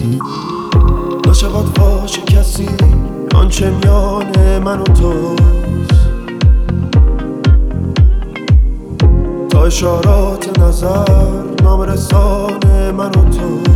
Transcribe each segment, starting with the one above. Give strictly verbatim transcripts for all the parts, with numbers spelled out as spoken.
نشود فاش کسی آنچه میان من و توست، تا اشارات نظر نام رسان من و توست.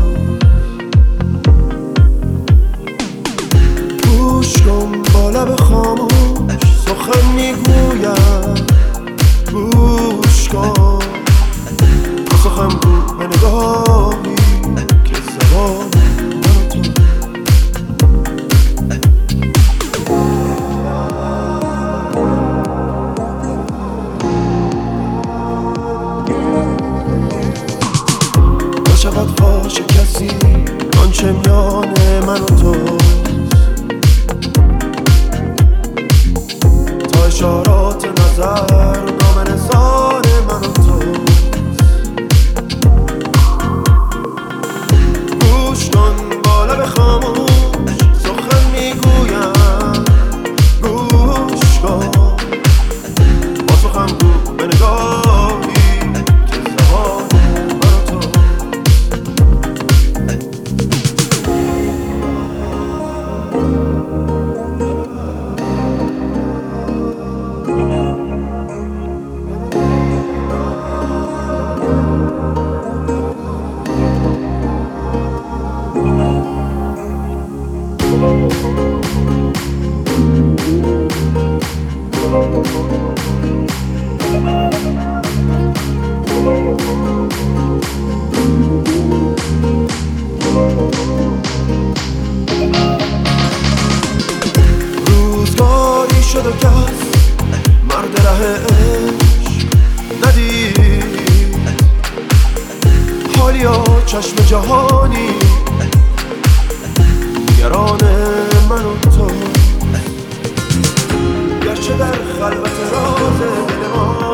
گوش کن با لب خاموش سخن میگویم، گوش کن سخن گو به نگاهی که زبان من و تو. نشود فاش کسی آنچه میان من و توست، تا اشارات نظر نام نثار من و توست. گوش کن با لب خاموش سخن میگویم، گوش کن با سخن گو به نگاهی که زبان من و تو. روزگاری شد و کس مرد ره عشق ندید، حالیا چشم جهانی نگران من و تو. گرچه در خلوت راز دل ما